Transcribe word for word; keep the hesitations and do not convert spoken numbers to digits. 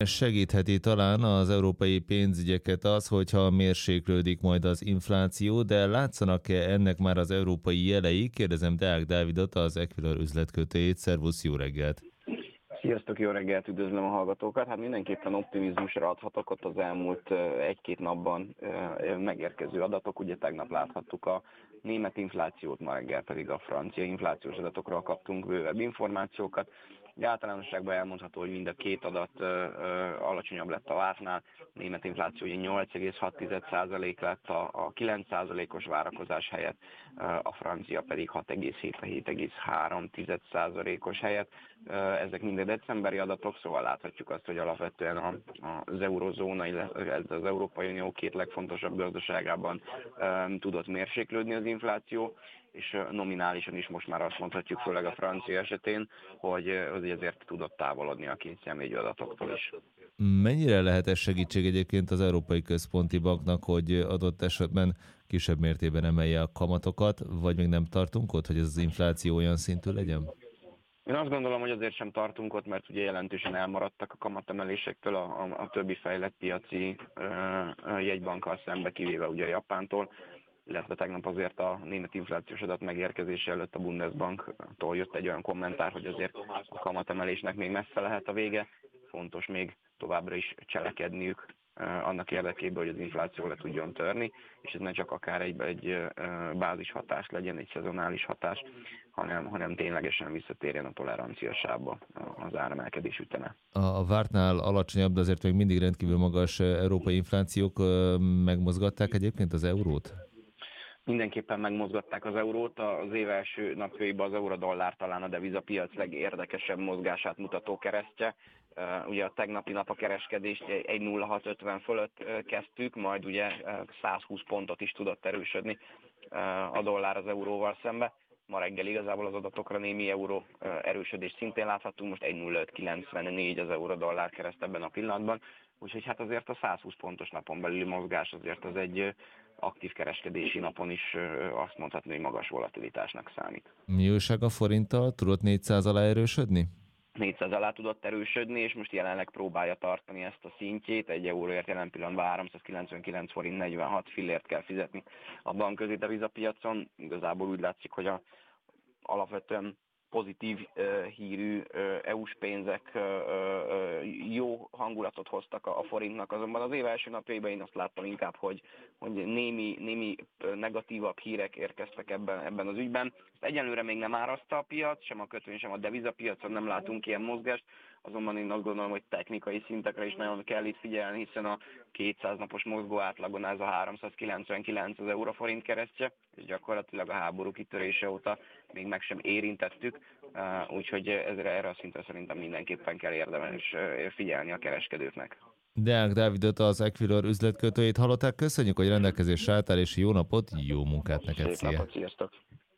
Segítheti talán az európai pénzügyeket az, hogyha mérséklődik majd az infláció, de látszanak-e ennek már az európai jelei? Kérdezem Deák Dávidot, az Equilor üzletkötőjét. Szervusz, jó reggelt! Sziasztok, jó reggelt, üdvözlöm a hallgatókat. Hát mindenképpen optimizmusra adhatok, ott az elmúlt egy-két napban megérkező adatok. Ugye tegnap láthattuk a német inflációt, ma reggel pedig a francia inflációs adatokról kaptunk bővebb információkat. De általánosságban elmondható, hogy mind a két adat ö, ö, alacsonyabb lett a vártnál. A német infláció nyolc egész hat százalék lett a, a kilenc százalékos várakozás helyett, ö, a francia pedig hat egész hét egész három százalékos helyett. Ö, ezek mind a decemberi adatok, szóval láthatjuk azt, hogy alapvetően a, az eurozóna, ez az Európai Unió két legfontosabb gazdaságában ö, tudott mérséklődni az infláció, és nominálisan is most már azt mondhatjuk, főleg a francia esetén, hogy azért tudott távolodni a kényszermélyű adatoktól is. Mennyire lehet ez segítség egyébként az Európai Központi Banknak, hogy adott esetben kisebb mértékben emelje a kamatokat, vagy még nem tartunk ott, hogy ez az infláció olyan szintű legyen? Én azt gondolom, hogy azért sem tartunk ott, mert ugye jelentősen elmaradtak a kamatemelésektől a, a, a többi fejlett piaci ö, jegybankkal szembe, kivéve ugye a Japántól, illetve tegnap azért a német inflációs adat megérkezése előtt a Bundesbanktól jött egy olyan kommentár, hogy azért a kamatemelésnek még messze lehet a vége, fontos még továbbra is cselekedniük annak érdekében, hogy az infláció le tudjon törni, és ez ne csak akár egy, egy bázis hatás legyen, egy szezonális hatás, hanem, hanem ténylegesen visszatérjen a toleranciasába az áremelkedés üteme. A vártnál alacsonyabb, de azért még mindig rendkívül magas európai inflációk megmozgatták egyébként az eurót? Mindenképpen megmozgatták az eurót, az év első napjaiban az euró-dollár talán a devizapiac legérdekesebb mozgását mutató keresztje. Ugye a tegnapi nap a kereskedést egy nulla hat ötven fölött kezdtük, majd ugye száz húsz pontot is tudott erősödni a dollár az euróval szembe. Ma reggel igazából az adatokra némi euró erősödést szintén láthattunk, most egy nulla öt kilencvennégy az euró-dollár kereszt ebben a pillanatban. Úgyhogy hát azért a száz húsz pontos napon belüli mozgás azért az egy aktív kereskedési napon is azt mondhatni, hogy magas volatilitásnak számít. Mi újság a forinttal? Tudott négyszáz alá erősödni? négyszáz alá tudott erősödni, és most jelenleg próbálja tartani ezt a szintjét. Egy euróért jelen pillanatban háromszázkilencvenkilenc forint negyvenhat fillért kell fizetni a bankközi devizapiacon. Igazából úgy látszik, hogy a alapvetően pozitív uh, hírű uh, é u-s pénzek uh, uh, jó hangulatot hoztak a, a forintnak, azonban az év első napjaiban én azt láttam inkább, hogy, hogy némi, némi negatívabb hírek érkeztek ebben, ebben az ügyben. Ezt egyenlőre még nem árazta a piac, sem a kötvény, sem a devizapiacon nem látunk ilyen mozgást, azonban én azt gondolom, hogy technikai szintekre is nagyon kell itt figyelni, hiszen a kétszáz napos mozgó átlagon ez a háromszázkilencvenkilenc az euróforint keresztje, és gyakorlatilag a háború kitörése óta még meg sem érintettük, úgyhogy ezre, erre a szintre szerintem mindenképpen kell érdemes figyelni a kereskedőknek. Deák Dávidot, az Equilor üzletkötőjét hallották. Köszönjük, hogy rendelkezésre álltál, és jó napot, jó munkát neked! Szép napot, sziasztok!